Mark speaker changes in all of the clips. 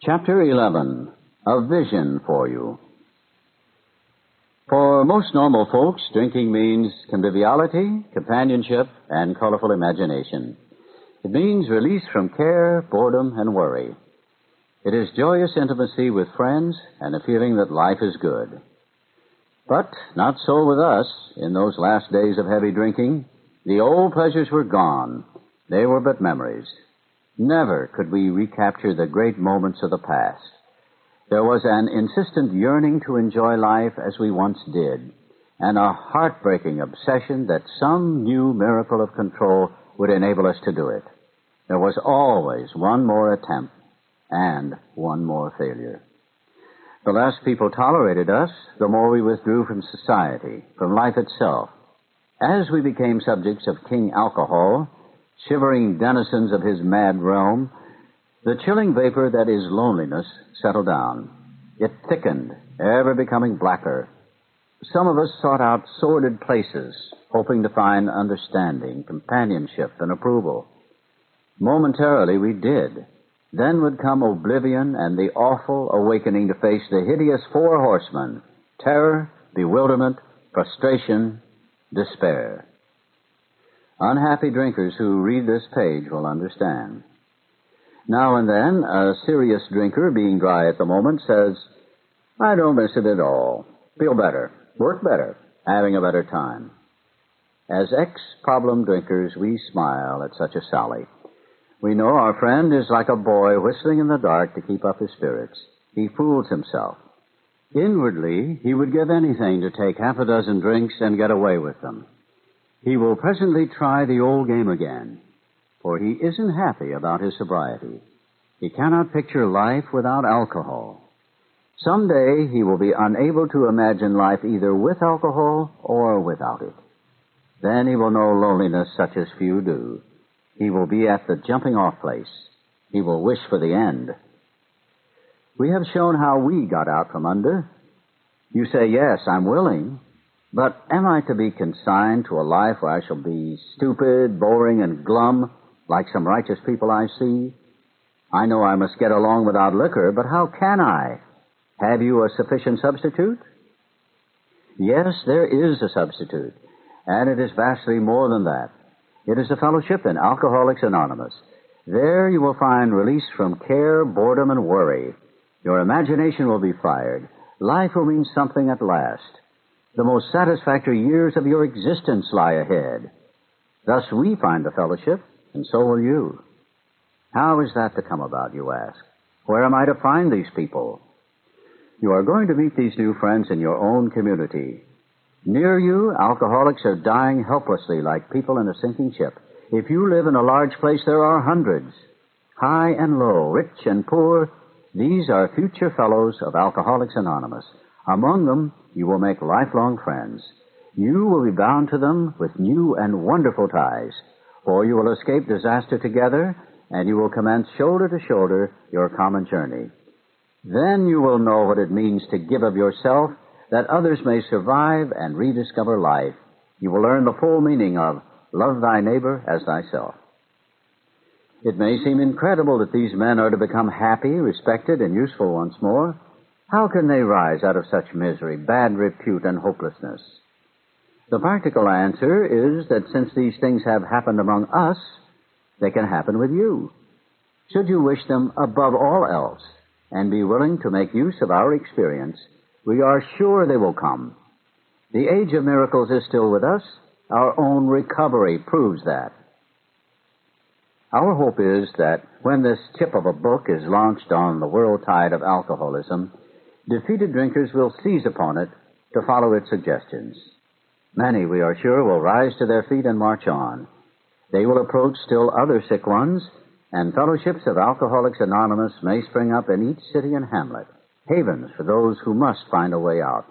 Speaker 1: Chapter 11, A Vision for You. For most normal folks, drinking means conviviality, companionship, and colorful imagination. It means release from care, boredom, and worry. It is joyous intimacy with friends and a feeling that life is good. But not so with us in those last days of heavy drinking. The old pleasures were gone. They were but memories. Never could we recapture the great moments of the past. There was an insistent yearning to enjoy life as we once did, and a heartbreaking obsession that some new miracle of control would enable us to do it. There was always one more attempt and one more failure. The less people tolerated us, the more we withdrew from society, from life itself. As we became subjects of King Alcohol, shivering denizens of his mad realm, the chilling vapor that is loneliness settled down. It thickened, ever becoming blacker. Some of us sought out sordid places, hoping to find understanding, companionship, and approval. Momentarily we did. Then would come oblivion and the awful awakening to face the hideous four horsemen: terror, bewilderment, frustration, despair. Unhappy drinkers who read this page will understand. Now and then, a serious drinker, being dry at the moment, says, "I don't miss it at all. Feel better, work better, having a better time." As ex-problem drinkers, we smile at such a sally. We know our friend is like a boy whistling in the dark to keep up his spirits. He fools himself. Inwardly, he would give anything to take half a dozen drinks and get away with them. He will presently try the old game again, for he isn't happy about his sobriety. He cannot picture life without alcohol. Someday he will be unable to imagine life either with alcohol or without it. Then he will know loneliness such as few do. He will be at the jumping-off place. He will wish for the end. We have shown how we got out from under. You say, "Yes, I'm willing. But am I to be consigned to a life where I shall be stupid, boring, and glum, like some righteous people I see? I know I must get along without liquor, but how can I? Have you a sufficient substitute?" Yes, there is a substitute, and it is vastly more than that. It is a fellowship in Alcoholics Anonymous. There you will find release from care, boredom, and worry. Your imagination will be fired. Life will mean something at last. The most satisfactory years of your existence lie ahead. Thus we find the fellowship, and so will you. How is that to come about, you ask? Where am I to find these people? You are going to meet these new friends in your own community. Near you, alcoholics are dying helplessly like people in a sinking ship. If you live in a large place, there are hundreds. High and low, rich and poor, these are future fellows of Alcoholics Anonymous. Among them, you will make lifelong friends. You will be bound to them with new and wonderful ties, for you will escape disaster together, and you will commence shoulder to shoulder your common journey. Then you will know what it means to give of yourself, that others may survive and rediscover life. You will learn the full meaning of love thy neighbor as thyself. It may seem incredible that these men are to become happy, respected, and useful once more. How can they rise out of such misery, bad repute, and hopelessness? The practical answer is that since these things have happened among us, they can happen with you. Should you wish them above all else and be willing to make use of our experience, we are sure they will come. The age of miracles is still with us. Our own recovery proves that. Our hope is that when this tip of a book is launched on the world tide of alcoholism, defeated drinkers will seize upon it to follow its suggestions. Many, we are sure, will rise to their feet and march on. They will approach still other sick ones, and fellowships of Alcoholics Anonymous may spring up in each city and hamlet, havens for those who must find a way out.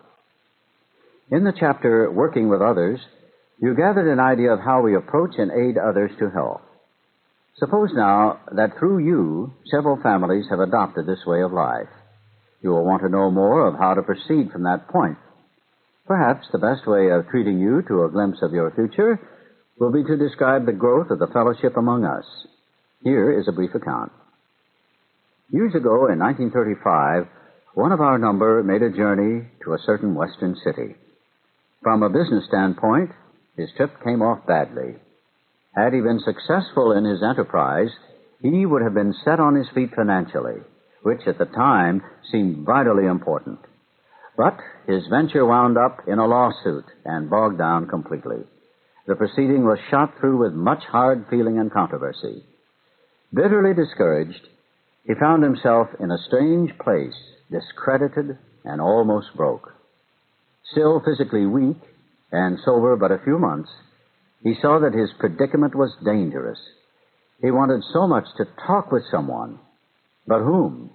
Speaker 1: In the chapter, Working with Others, you gathered an idea of how we approach and aid others to health. Suppose now that through you, several families have adopted this way of life. You will want to know more of how to proceed from that point. Perhaps the best way of treating you to a glimpse of your future will be to describe the growth of the fellowship among us. Here is a brief account. Years ago, in 1935, one of our number made a journey to a certain western city. From a business standpoint, his trip came off badly. Had he been successful in his enterprise, he would have been set on his feet financially, which at the time seemed vitally important. But his venture wound up in a lawsuit and bogged down completely. The proceeding was shot through with much hard feeling and controversy. Bitterly discouraged, he found himself in a strange place, discredited and almost broke. Still physically weak and sober but a few months, he saw that his predicament was dangerous. He wanted so much to talk with someone, but whom?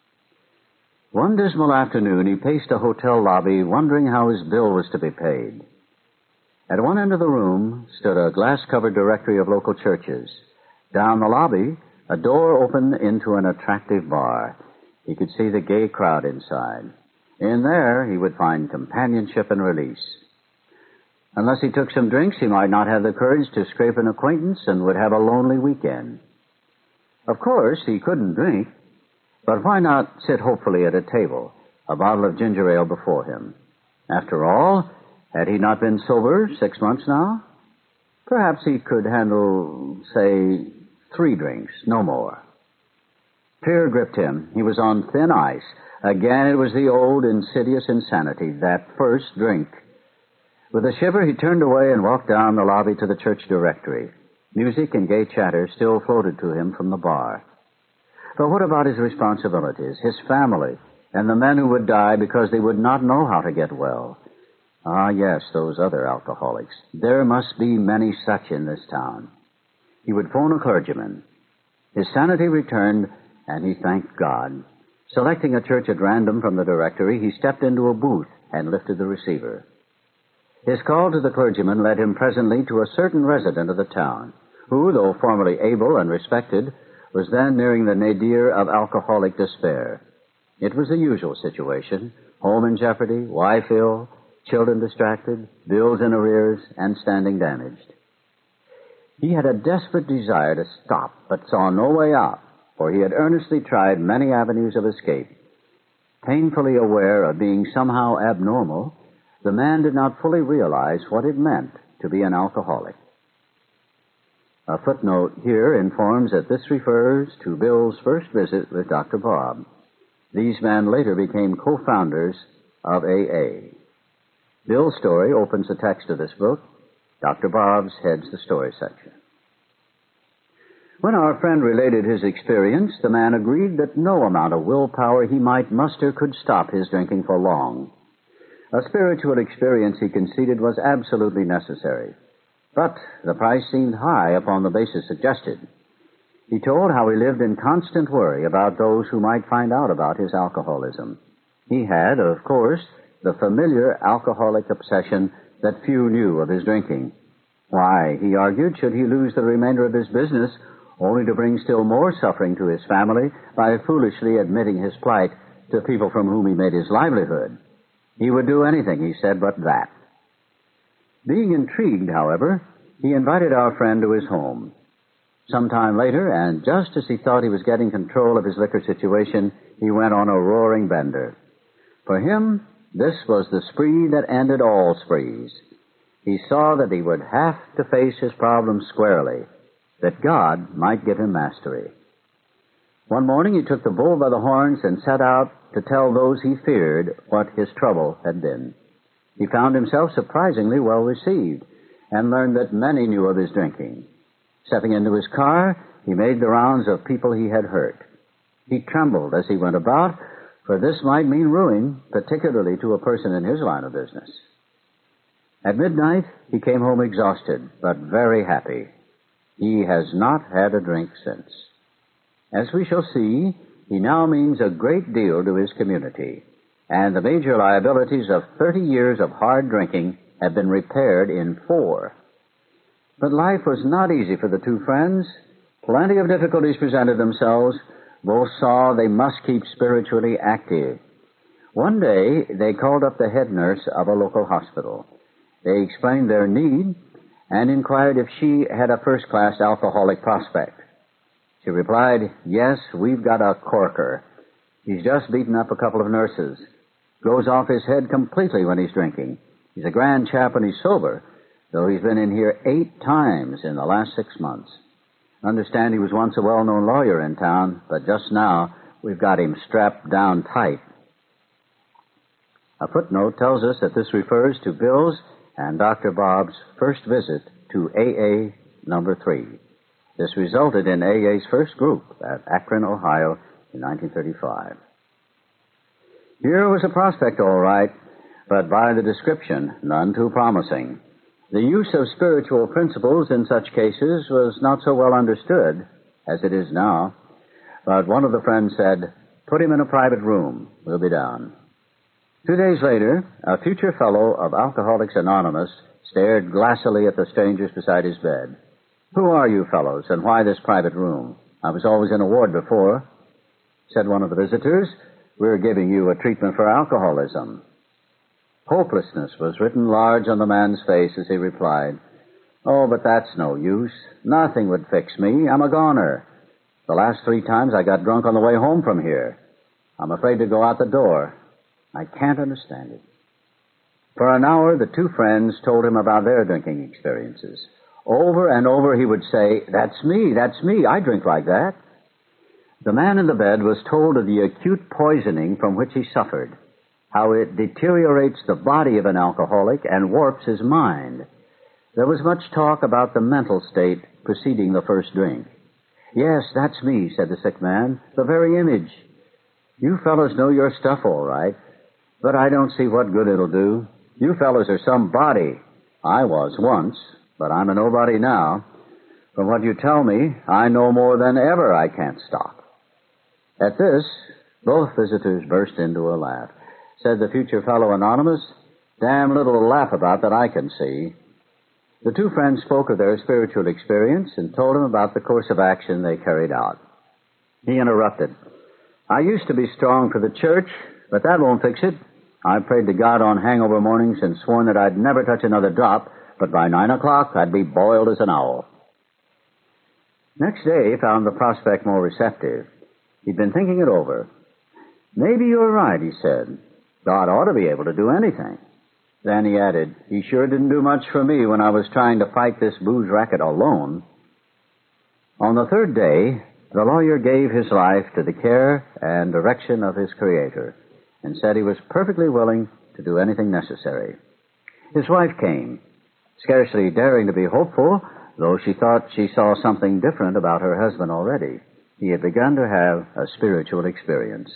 Speaker 1: One dismal afternoon, he paced a hotel lobby, wondering how his bill was to be paid. At one end of the room stood a glass-covered directory of local churches. Down the lobby, a door opened into an attractive bar. He could see the gay crowd inside. In there, he would find companionship and release. Unless he took some drinks, he might not have the courage to scrape an acquaintance and would have a lonely weekend. Of course, he couldn't drink, but why not sit hopefully at a table, a bottle of ginger ale before him? After all, had he not been sober 6 months now? Perhaps he could handle, say, 3 drinks, no more. Fear gripped him. He was on thin ice. Again, it was the old insidious insanity, that first drink. With a shiver, he turned away and walked down the lobby to the church directory. Music and gay chatter still floated to him from the bar. But what about his responsibilities, his family, and the men who would die because they would not know how to get well? Ah, yes, those other alcoholics. There must be many such in this town. He would phone a clergyman. His sanity returned, and he thanked God. Selecting a church at random from the directory, he stepped into a booth and lifted the receiver. His call to the clergyman led him presently to a certain resident of the town, who, though formerly able and respected, was then nearing the nadir of alcoholic despair. It was the usual situation: home in jeopardy, wife ill, children distracted, bills in arrears, and standing damaged. He had a desperate desire to stop, but saw no way out, for he had earnestly tried many avenues of escape. Painfully aware of being somehow abnormal, the man did not fully realize what it meant to be an alcoholic. A footnote here informs that this refers to Bill's first visit with Dr. Bob. These men later became co-founders of AA. Bill's story opens the text of this book. Dr. Bob's heads the story section. When our friend related his experience, the man agreed that no amount of willpower he might muster could stop his drinking for long. A spiritual experience, he conceded, was absolutely necessary. But the price seemed high upon the basis suggested. He told how he lived in constant worry about those who might find out about his alcoholism. He had, of course, the familiar alcoholic obsession that few knew of his drinking. Why, he argued, should he lose the remainder of his business only to bring still more suffering to his family by foolishly admitting his plight to people from whom he made his livelihood? He would do anything, he said, but that. Being intrigued, however, he invited our friend to his home. Some time later, and just as he thought he was getting control of his liquor situation, he went on a roaring bender. For him, this was the spree that ended all sprees. He saw that he would have to face his problems squarely, that God might give him mastery. One morning he took the bull by the horns and set out to tell those he feared what his trouble had been. He found himself surprisingly well received and learned that many knew of his drinking. Stepping into his car, he made the rounds of people he had hurt. He trembled as he went about, for this might mean ruin, particularly to a person in his line of business. At midnight, he came home exhausted, but very happy. He has not had a drink since. As we shall see, he now means a great deal to his community, and the major liabilities of 30 years of hard drinking have been repaired in 4. But life was not easy for the two friends. Plenty of difficulties presented themselves. Both saw they must keep spiritually active. One day, they called up the head nurse of a local hospital. They explained their need and inquired if she had a first-class alcoholic prospect. She replied, "Yes, we've got a corker. He's just beaten up a couple of nurses. Goes off his head completely when he's drinking. He's a grand chap when he's sober, though he's been in here 8 times in the last 6 months. Understand he was once a well-known lawyer in town, but just now we've got him strapped down tight." A footnote tells us that this refers to Bill's and Dr. Bob's first visit to AA number 3. This resulted in AA's first group at Akron, Ohio in 1935. Here was a prospect, all right, but by the description, none too promising. The use of spiritual principles in such cases was not so well understood as it is now, but one of the friends said, "Put him in a private room. We'll be down." 2 days later, a future fellow of Alcoholics Anonymous stared glassily at the strangers beside his bed. "Who are you fellows, and why this private room? I was always in a ward before." Said one of the visitors, "We're giving you a treatment for alcoholism." Hopelessness was written large on the man's face as he replied, "Oh, but that's no use. Nothing would fix me. I'm a goner. The last 3 times I got drunk on the way home from here. I'm afraid to go out the door. I can't understand it." For an hour, the 2 friends told him about their drinking experiences. Over and over he would say, that's me, I drink like that." The man in the bed was told of the acute poisoning from which he suffered, how it deteriorates the body of an alcoholic and warps his mind. There was much talk about the mental state preceding the first drink. "Yes, that's me," said the sick man, "the very image. You fellows know your stuff all right, but I don't see what good it'll do. You fellows are somebody. I was once, but I'm a nobody now. From what you tell me, I know more than ever I can't stop." At this, both visitors burst into a laugh. Said the future fellow anonymous, "Damn little to laugh about that I can see." The 2 friends spoke of their spiritual experience and told him about the course of action they carried out. He interrupted, "I used to be strong for the church, but that won't fix it. I've prayed to God on hangover mornings and sworn that I'd never touch another drop, but by 9 o'clock I'd be boiled as an owl." Next day he found the prospect more receptive. He'd been thinking it over. "Maybe you're right," he said. "God ought to be able to do anything." Then he added, "He sure didn't do much for me when I was trying to fight this booze racket alone." On the 3rd day, the lawyer gave his life to the care and direction of his Creator and said he was perfectly willing to do anything necessary. His wife came, scarcely daring to be hopeful, though she thought she saw something different about her husband already. He had begun to have a spiritual experience.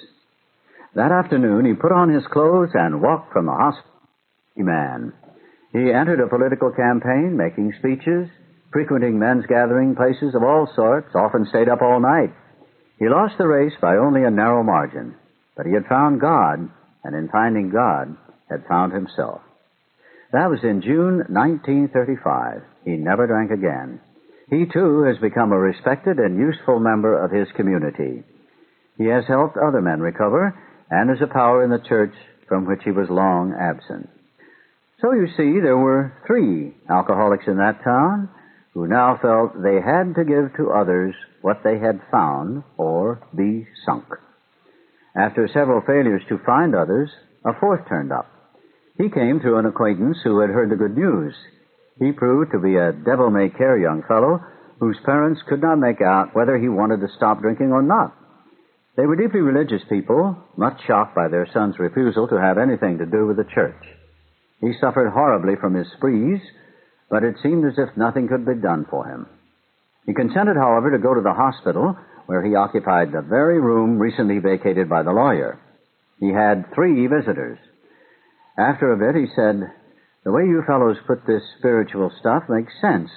Speaker 1: That afternoon, he put on his clothes and walked from the hospital. Man. He entered a political campaign, making speeches, frequenting men's gathering places of all sorts, often stayed up all night. He lost the race by only a narrow margin, but he had found God, and in finding God, had found himself. That was in June 1935. He never drank again. He, too, has become a respected and useful member of his community. He has helped other men recover, and is a power in the church from which he was long absent. So you see, there were 3 alcoholics in that town who now felt they had to give to others what they had found or be sunk. After several failures to find others, a 4th turned up. He came through an acquaintance who had heard the good news. He proved to be a devil-may-care young fellow whose parents could not make out whether he wanted to stop drinking or not. They were deeply religious people, much shocked by their son's refusal to have anything to do with the church. He suffered horribly from his sprees, but it seemed as if nothing could be done for him. He consented, however, to go to the hospital, where he occupied the very room recently vacated by the lawyer. He had 3 visitors. After a bit, he said, "The way you fellows put this spiritual stuff makes sense.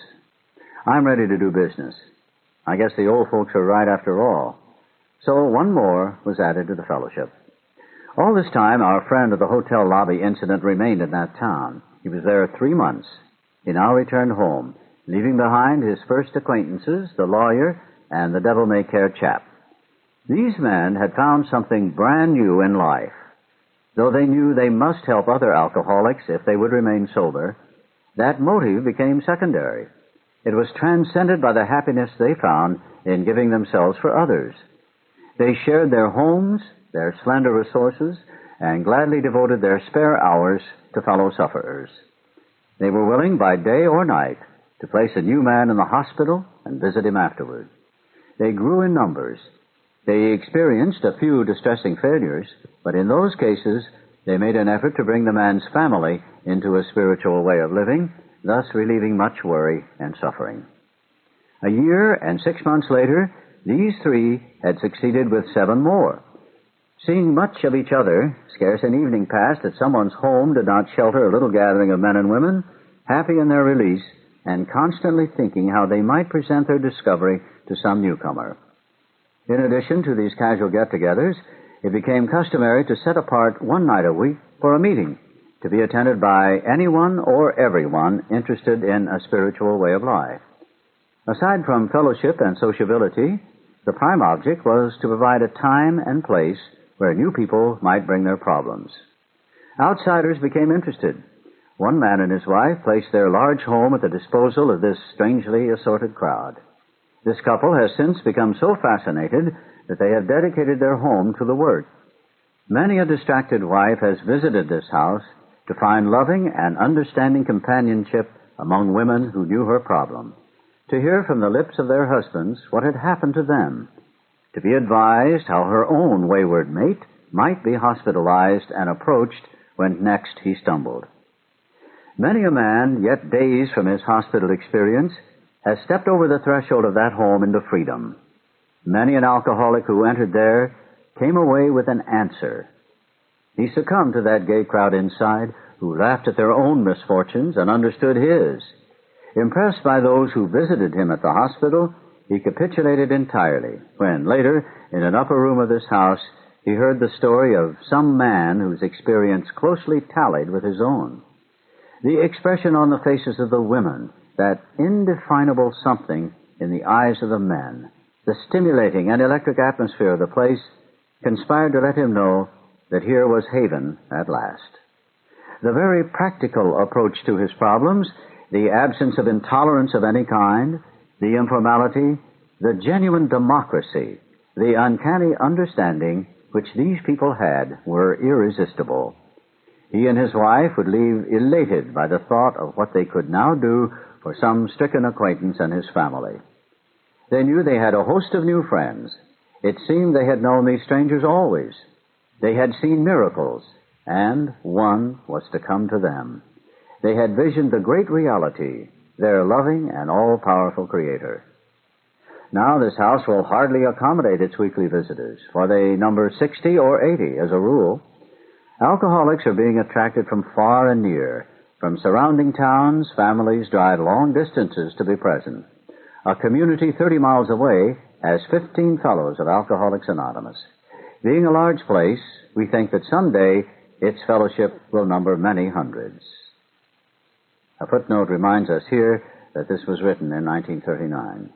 Speaker 1: I'm ready to do business. I guess the old folks are right after all." So 1 more was added to the fellowship. All this time, our friend of the hotel lobby incident remained in that town. He was there 3 months. He now returned home, leaving behind his first acquaintances, the lawyer and the devil-may-care chap. These men had found something brand new in life. Though they knew they must help other alcoholics if they would remain sober, that motive became secondary. It was transcended by the happiness they found in giving themselves for others. They shared their homes, their slender resources, and gladly devoted their spare hours to fellow sufferers. They were willing by day or night to place a new man in the hospital and visit him afterward. They grew in numbers. They experienced a few distressing failures, but in those cases, they made an effort to bring the man's family into a spiritual way of living, thus relieving much worry and suffering. A year and 6 months later, these three had succeeded with 7 more. Seeing much of each other, scarce an evening passed that someone's home did not shelter a little gathering of men and women, happy in their release, and constantly thinking how they might present their discovery to some newcomer. In addition to these casual get-togethers, it became customary to set apart one night a week for a meeting to be attended by anyone or everyone interested in a spiritual way of life. Aside from fellowship and sociability, the prime object was to provide a time and place where new people might bring their problems. Outsiders became interested. One man and his wife placed their large home at the disposal of this strangely assorted crowd. This couple has since become so fascinated that they have dedicated their home to the work. Many a distracted wife has visited this house to find loving and understanding companionship among women who knew her problem, to hear from the lips of their husbands what had happened to them, to be advised how her own wayward mate might be hospitalized and approached when next he stumbled. Many a man, yet days from his hospital experience, has stepped over the threshold of that home into freedom. Many an alcoholic who entered there came away with an answer. He succumbed to that gay crowd inside who laughed at their own misfortunes and understood his. Impressed by those who visited him at the hospital, he capitulated entirely when, later, in an upper room of this house, he heard the story of some man whose experience closely tallied with his own. The expression on the faces of the women, that indefinable something in the eyes of the men, the stimulating and electric atmosphere of the place, conspired to let him know that here was haven at last. The very practical approach to his problems, the absence of intolerance of any kind, the informality, the genuine democracy, the uncanny understanding which these people had were irresistible. He and his wife would leave elated by the thought of what they could now do for some stricken acquaintance and his family. They knew they had a host of new friends. It seemed they had known these strangers always. They had seen miracles, and one was to come to them. They had visioned the great reality, their loving and all-powerful Creator. Now this house will hardly accommodate its weekly visitors, for they number 60 or 80 as a rule. Alcoholics are being attracted from far and near. From surrounding towns, families drive long distances to be present. A community 30 miles away has 15 fellows of Alcoholics Anonymous. Being a large place, we think that someday its fellowship will number many hundreds. A footnote reminds us here that this was written in 1939.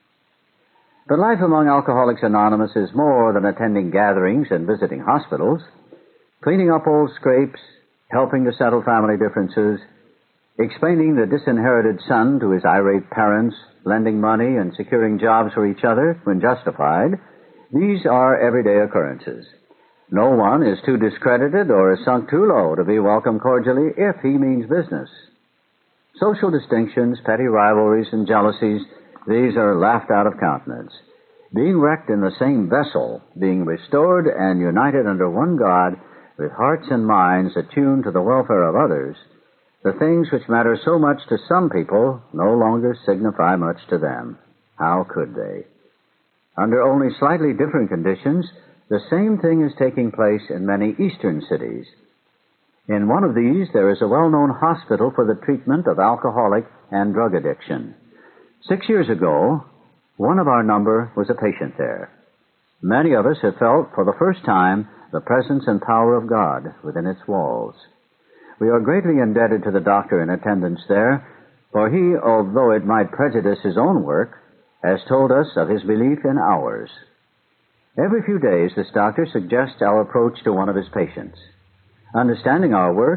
Speaker 1: But life among Alcoholics Anonymous is more than attending gatherings and visiting hospitals. Cleaning up old scrapes, helping to settle family differences, explaining the disinherited son to his irate parents, lending money and securing jobs for each other when justified, these are everyday occurrences. No one is too discredited or is sunk too low to be welcomed cordially if he means business. Social distinctions, petty rivalries, and jealousies, these are laughed out of countenance. Being wrecked in the same vessel, being restored and united under one God, with hearts and minds attuned to the welfare of others, the things which matter so much to some people no longer signify much to them. How could they? Under only slightly different conditions, the same thing is taking place in many eastern cities. In one of these, there is a well-known hospital for the treatment of alcoholic and drug addiction. 6 years ago, one of our number was a patient there. Many of us have felt for the first time the presence and power of God within its walls. We are greatly indebted to the doctor in attendance there, for he, although it might prejudice his own work, has told us of his belief in ours. Every few days, this doctor suggests our approach to one of his patients. Understanding our work,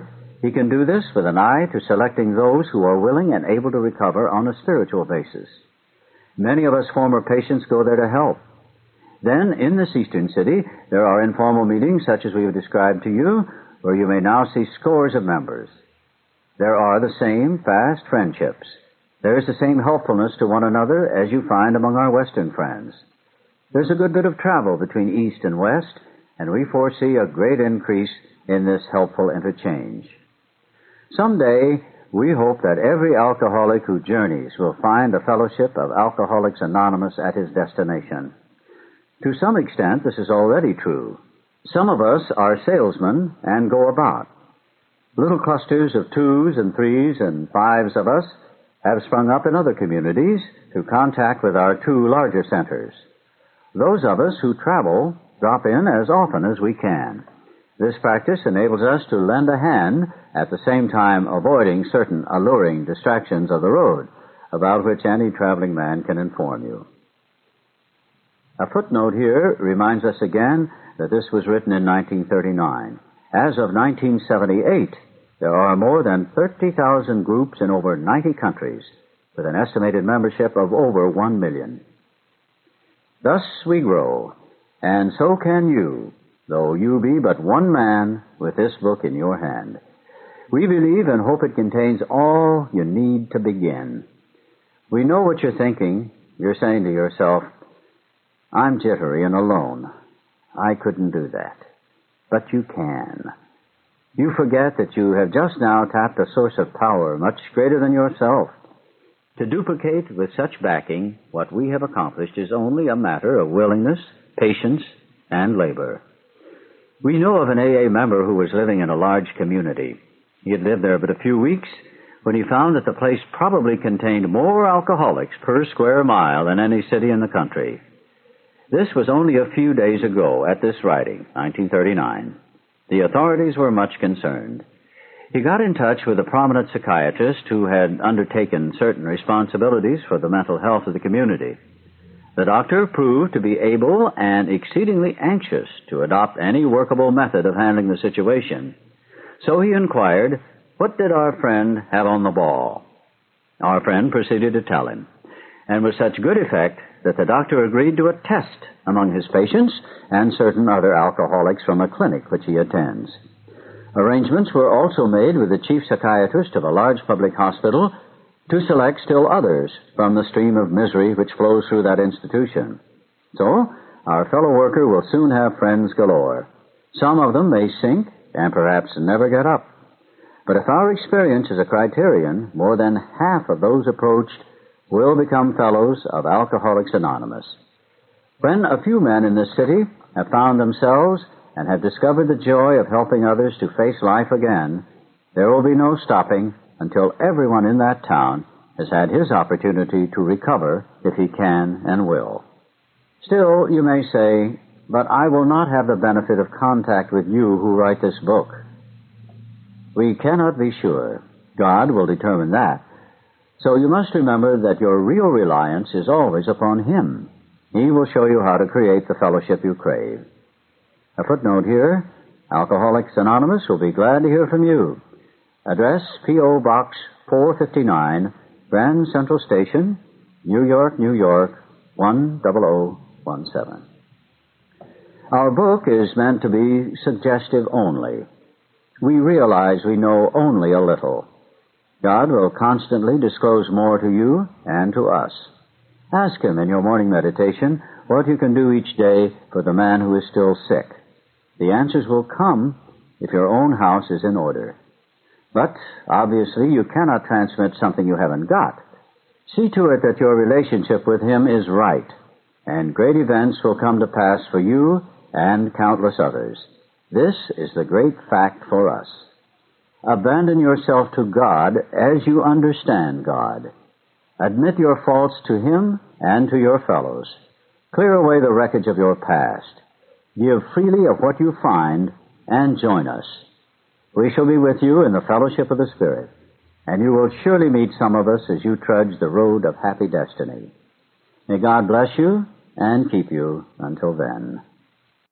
Speaker 1: He can do this with an eye to selecting those who are willing and able to recover on a spiritual basis. Many of us former patients go there to help. Then, in this eastern city, there are informal meetings such as we have described to you, where you may now see scores of members. There are the same fast friendships. There is the same helpfulness to one another as you find among our Western friends. There's a good bit of travel between East and West, and we foresee a great increase in this helpful interchange. Someday, we hope that every alcoholic who journeys will find the fellowship of Alcoholics Anonymous at his destination. To some extent, this is already true. Some of us are salesmen and go about. Little clusters of 2s and 3s and 5s of us have sprung up in other communities through contact with our 2 larger centers. Those of us who travel drop in as often as we can. This practice enables us to lend a hand, at the same time avoiding certain alluring distractions of the road, about which any traveling man can inform you. A footnote here reminds us again that this was written in 1939. As of 1978, there are more than 30,000 groups in over 90 countries, with an estimated membership of over 1 million. Thus we grow, and so can you, though you be but one man with this book in your hand. We believe and hope it contains all you need to begin. We know what you're thinking. You're saying to yourself, I'm jittery and alone. I couldn't do that. But you can. You forget that you have just now tapped a source of power much greater than yourself. To duplicate with such backing what we have accomplished is only a matter of willingness, patience, and labor. We know of an AA member who was living in a large community. He had lived there but a few weeks when he found that the place probably contained more alcoholics per square mile than any city in the country. This was only a few days ago at this writing, 1939. The authorities were much concerned. He got in touch with a prominent psychiatrist who had undertaken certain responsibilities for the mental health of the community. The doctor proved to be able and exceedingly anxious to adopt any workable method of handling the situation. So he inquired, what did our friend have on the ball? Our friend proceeded to tell him, and with such good effect that the doctor agreed to a test among his patients and certain other alcoholics from a clinic which he attends. Arrangements were also made with the chief psychiatrist of a large public hospital to select still others from the stream of misery which flows through that institution. So, our fellow worker will soon have friends galore. Some of them may sink and perhaps never get up. But if our experience is a criterion, more than half of those approached will become fellows of Alcoholics Anonymous. When a few men in this city have found themselves and have discovered the joy of helping others to face life again, there will be no stopping until everyone in that town has had his opportunity to recover if he can and will. Still, you may say, but I will not have the benefit of contact with you who write this book. We cannot be sure. God will determine that. So you must remember that your real reliance is always upon Him. He will show you how to create the fellowship you crave. A footnote here, Alcoholics Anonymous will be glad to hear from you. Address, P.O. Box 459, Grand Central Station, New York, New York, 10017. Our book is meant to be suggestive only. We realize we know only a little. God will constantly disclose more to you and to us. Ask Him in your morning meditation what you can do each day for the man who is still sick. The answers will come if your own house is in order. But, obviously, you cannot transmit something you haven't got. See to it that your relationship with Him is right, and great events will come to pass for you and countless others. This is the great fact for us. Abandon yourself to God as you understand God. Admit your faults to Him and to your fellows. Clear away the wreckage of your past. Give freely of what you find and join us. We shall be with you in the fellowship of the Spirit, and you will surely meet some of us as you trudge the road of happy destiny. May God bless you and keep you until then.